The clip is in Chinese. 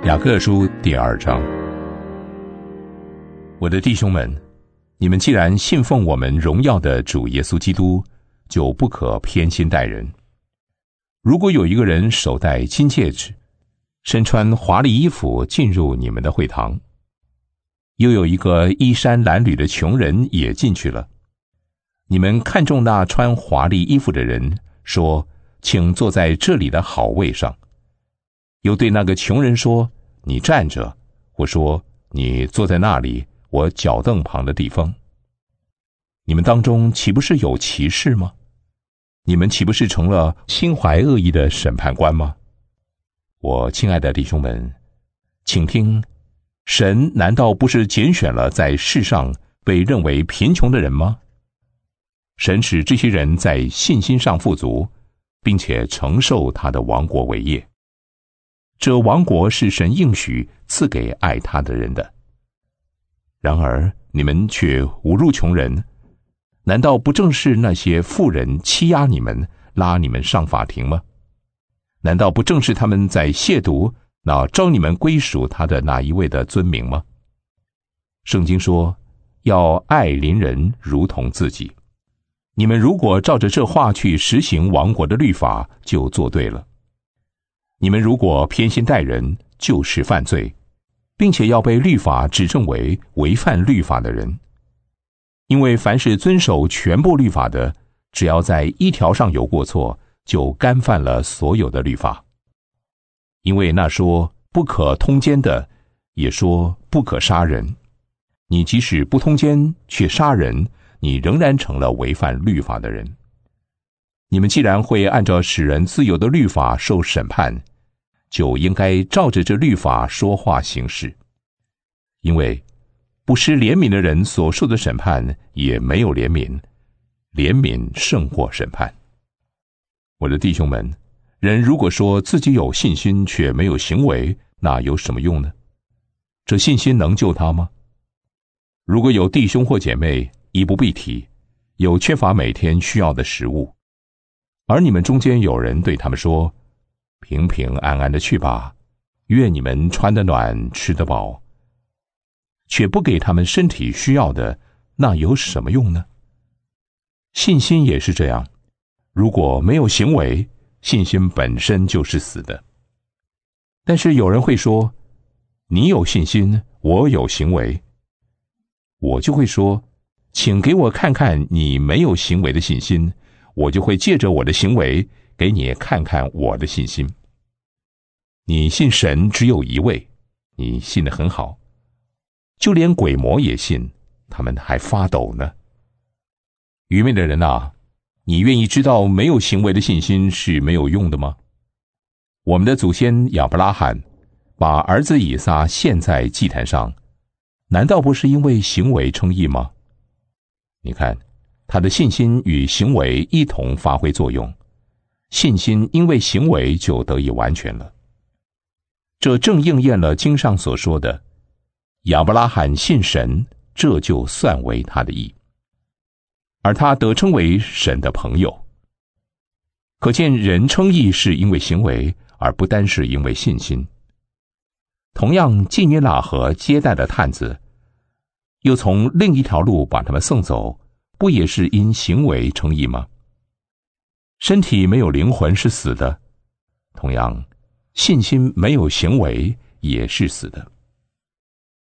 雅各书第2章。我的弟兄们，你们既然信奉我们荣耀的主耶稣基督，就不可偏心待人。如果有一个人手戴金戒指，身穿华丽衣服进入你们的会堂，又有一个衣衫褴褛的穷人也进去了，你们看中那穿华丽衣服的人，说：请坐在这里的好位上。又对那个穷人说：你站着，或说你坐在那里我脚凳旁的地方。你们当中岂不是有歧视吗？你们岂不是成了心怀恶意的审判官吗？我亲爱的弟兄们，请听，神难道不是拣选了在世上被认为贫穷的人吗？神使这些人在信心上富足，并且承受他的王国为业。这王国是神应许赐给爱他的人的。然而你们却侮辱穷人，难道不正是那些富人欺压你们，拉你们上法庭吗？难道不正是他们在亵渎那召你们归属他的那一位的尊名吗？圣经说，要爱邻人如同自己。你们如果照着这话去实行王国的律法，就做对了。你们如果偏心待人，就是犯罪，并且要被律法指证为违反律法的人。因为凡是遵守全部律法的，只要在一条上有过错，就干犯了所有的律法。因为那说不可通奸的，也说不可杀人。你即使不通奸，却杀人，你仍然成了违反律法的人。你们既然会按照使人自由的律法受审判，就应该照着这律法说话行事。因为不失怜悯的人所受的审判也没有怜悯，怜悯胜过审判。我的弟兄们，人如果说自己有信心却没有行为，那有什么用呢？这信心能救他吗？如果有弟兄或姐妹衣不蔽体，有缺乏每天需要的食物，而你们中间有人对他们说：平平安安的去吧，愿你们穿得暖，吃得饱，却不给他们身体需要的，那有什么用呢？信心也是这样，如果没有行为，信心本身就是死的。但是有人会说，你有信心，我有行为。我就会说，请给我看看你没有行为的信心，我就会借着我的行为给你看看我的信心。你信神只有一位，你信得很好，就连鬼魔也信，他们还发抖呢。愚昧的人啊，你愿意知道没有行为的信心是没有用的吗？我们的祖先亚伯拉罕把儿子以撒献在祭坛上，难道不是因为行为称义吗？你看，他的信心与行为一同发挥作用，信心因为行为就得以完全了。这正应验了经上所说的，亚伯拉罕信神，这就算为他的义，而他得称为神的朋友。可见人称义是因为行为，而不单是因为信心。同样，妓女喇合接待了探子，又从另一条路把他们送走，不也是因行为称义吗？身体没有灵魂是死的，同样，信心没有行为也是死的。